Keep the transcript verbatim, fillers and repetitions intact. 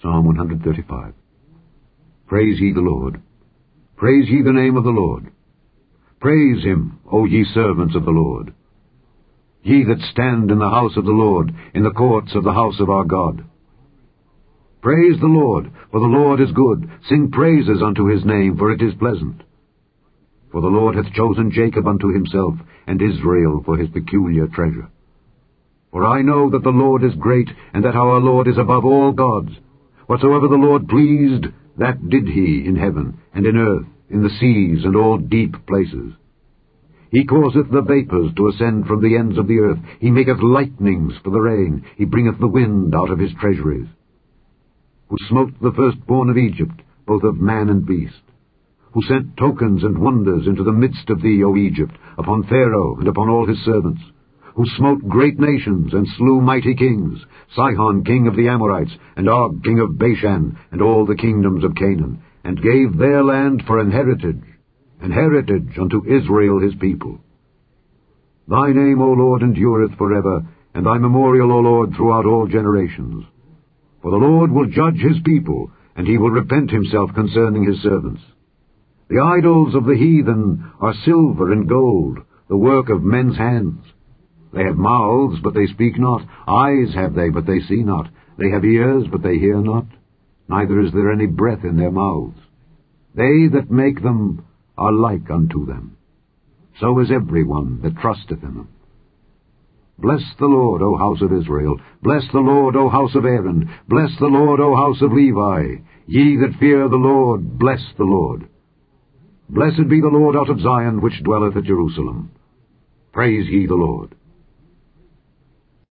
Psalm one hundred thirty-five. Praise ye the Lord. Praise ye the name of the Lord. Praise him, O ye servants of the Lord. Ye that stand in the house of the Lord, in the courts of the house of our God. Praise the Lord, for the Lord is good. Sing praises unto his name, for it is pleasant. For the Lord hath chosen Jacob unto himself, and Israel for his peculiar treasure. For I know that the Lord is great, and that our Lord is above all gods. Whatsoever the Lord pleased, that did he in heaven, and in earth, in the seas, and all deep places. He causeth the vapours to ascend from the ends of the earth. He maketh lightnings for the rain. He bringeth the wind out of his treasuries. Who smote the firstborn of Egypt, both of man and beast. Who sent tokens and wonders into the midst of thee, O Egypt, upon Pharaoh and upon all his servants. Who smote great nations and slew mighty kings, Sihon king of the Amorites, and Og king of Bashan, and all the kingdoms of Canaan, and gave their land for an heritage, an heritage unto Israel his people. Thy name, O Lord, endureth forever, and thy memorial, O Lord, throughout all generations. For the Lord will judge his people, and he will repent himself concerning his servants. The idols of the heathen are silver and gold, the work of men's hands. They have mouths, but they speak not. Eyes have they, but they see not. They have ears, but they hear not. Neither is there any breath in their mouths. They that make them are like unto them. So is every one that trusteth in them. Bless the Lord, O house of Israel. Bless the Lord, O house of Aaron. Bless the Lord, O house of Levi. Ye that fear the Lord, bless the Lord. Blessed be the Lord out of Zion, which dwelleth at Jerusalem. Praise ye the Lord.